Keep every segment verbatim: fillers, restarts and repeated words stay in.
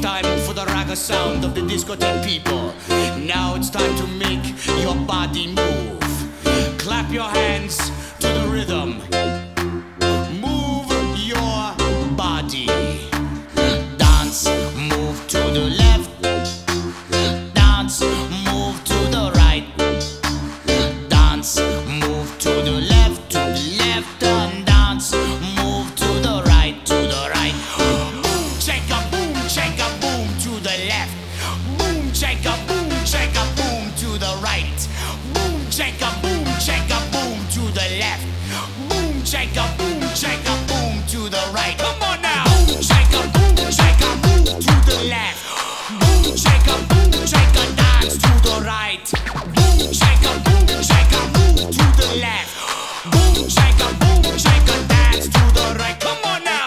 time for the ragga sound of the discotheque people. Now it's time to make your body move. Clap your hands to the rhythm. Move your body. Dance, move to the left. Dance, move to the right. Dance, move to the left, to the left, and dance, move to the right, to the right. Boom, checka, boom, checka, boom to the left. Boom, checka, boom, checka, boom to the right. Boom, checka, boom, checka, boom to the left. Boom, checka, boom, checka, boom to the right. Come on now. Boom, checka, boom, checka, boom to the left. Boom, checka, boom, checka, dance to the right. Boom, checka, boom, checka, move to the left. Boom, checka, boom, checka, dance to the right. Come on now.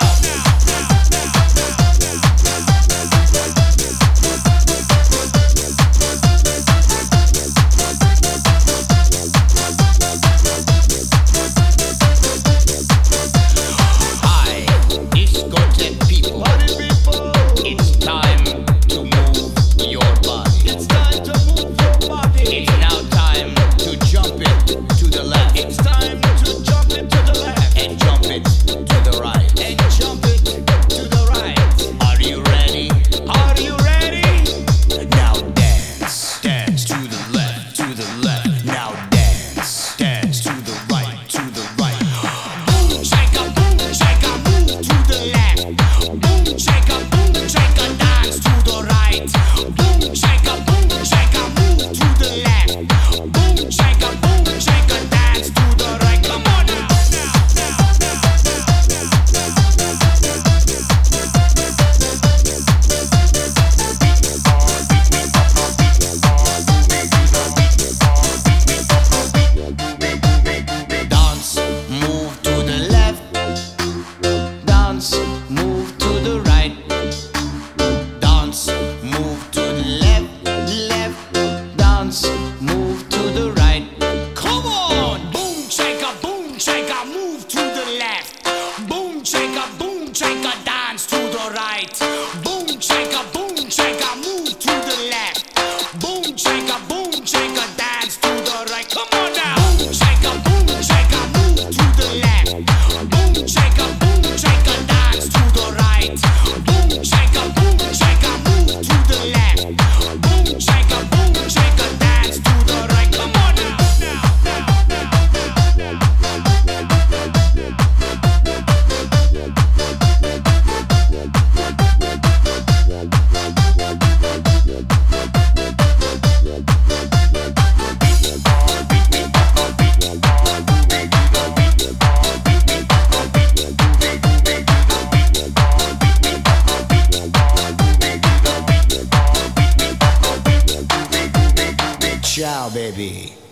Hi, discotheque people. It's time to move your body. It's time to move your body. It's now time to jump it to the left. It's time to jump it to the left. And jump it to the right. And jump it to the right. Are you ready? Are you ready? Now dance. Dance to the left, to the left. Now dance. Dance to the right, to the right. Boom, checka, boom, checka, move to the left. Boom, checka, boom, checka, dance to the right. Boom, checka, boom, checka, move to the left. Boom, checka, boom, checka, dance to the right. Come on now. Dance, move to the left. Dance, move to the right. Dance, move to the left, left. Dance, move to the right. Come on! Boom, checka, boom, checka, move to the left. Boom, checka, boom, checka, dance to the right. Boom, checka, boom, checka, move to the left. Boom, checka, boom, checka, dance to the right. Come on now! Boom, checka, boom, checka, move to the left. Boom, checka, boom, checka, dance to the right. Boom, checka, boom, checka, move to the left. Boom, checka, boom, checka, dance to the right. Come on now. Ciao, baby.